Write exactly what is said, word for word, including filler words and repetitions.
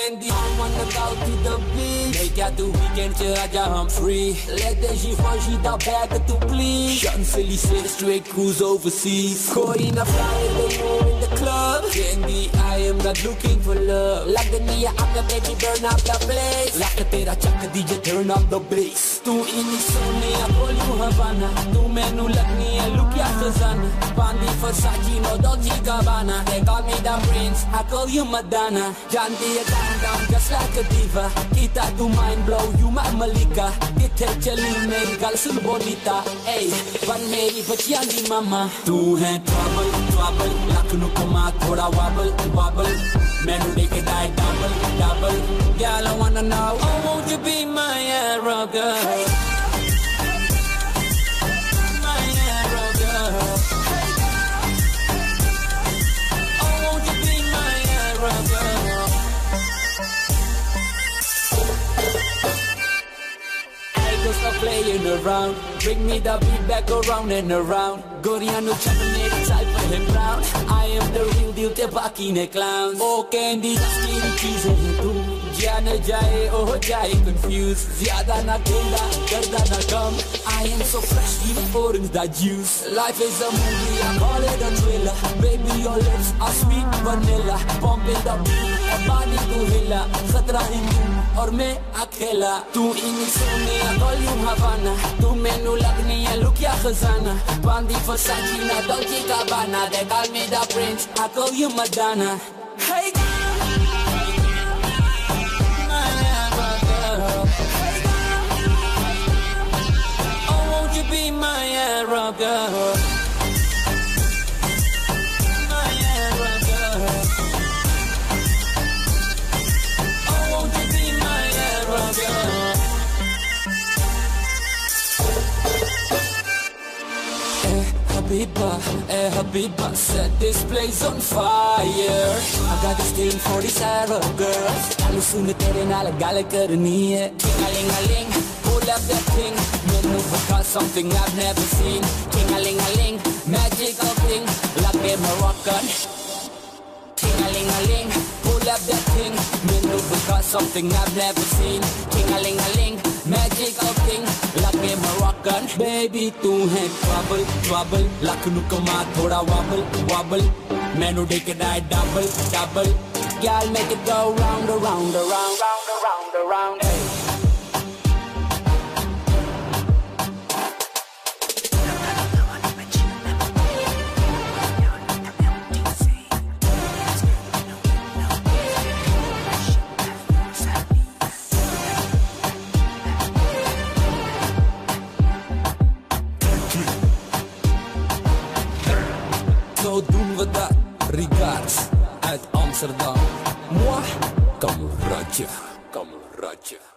candy, I wanna go to the beach. Make out the weekend, aja I'm free. Let the G-Fun, she the bag to please. Champs-Élysées, straight cruise overseas. Koi na fly in the club. Candy, I am not looking for love. Like the Nia, I'm the baby, burn up the place. Like the tera chaka D J, turn up the bass. Tu ini sone, I call you Havana. Tu menu lagni, I look ya Khazana. Pandi Versace, no Dolce Gabbana. They call me the prince, I call you Madonna. Janti ya down down, just like a diva. Kita tu mind blow, you my Malika. Kithe chali meri gal sun bonita. Hey, ban meri bachiyan di mama. Tu hai trouble, trouble. Lakhnu kama thoda wobble, wobble. Menu make it die double, double. Girl, I wanna know, oh, won't you be my Arab girl? My Arab girl. Oh, won't you be my Arab girl? I go stop playing around. Bring me the beat back around and around. Goriano chocolate type of him brown. I am the real deal, te baki ne clowns. Oh candy, skinny cheese hai tu. Jana jaye, oh jaye confused. Zyada na kenda, garda na kam. I am so fresh, even orange that juice. Life is a movie, I call it a thriller. Baby, your lips are sweet vanilla. Pumping the beat, a body to hilla. Khatra hindu, aur main akhela. Tu ini sone, I call you Havana. Tu menu lagni, I look ya Khazana. Pandi Versace, na Dolce Gabbana. They call me the prince, I call you Madonna. Hey girl, my Arab girl. Hey girl, oh won't you be my Arab girl? My Arab girl. Oh won't you be my Arab girl? Habiba, eh Habiba, set this place on fire. I got this thing for these Arab girls. Kalu soon tere naal gal karni hai. Ting-a-ling-a-ling, pull up that thing. Menu because something I've never seen. Ting-a-ling-a-ling, magical thing, like a Moroccan. Ting-a-ling-a-ling, pull up that thing. Menu because something I've never seen. Ting-a-ling-a-ling, magical thing, like a Moroccan. Baby, tu hai trouble, trouble. Lakhnu kama thoda wobble, wobble. Menu take it die double, double. Girl, make it go round, around, around, round, around, around. Hey. Zo doen we dat, regards uit Amsterdam. Moi, kameradje, kameradje.